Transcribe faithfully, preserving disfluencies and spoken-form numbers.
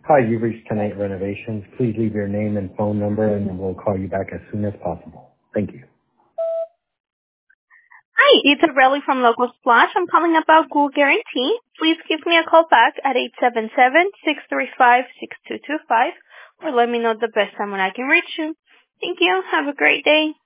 Hi, you've reached Tonight Renovations. Please leave your name and phone number, and we'll call you back as soon as possible. Thank you. Hi, it's Aurelie from Local Splash. I'm calling about Google Guarantee. Please give me a call back at eight seven seven, six three five, six two two five or let me know the best time when I can reach you. Thank you. Have a great day.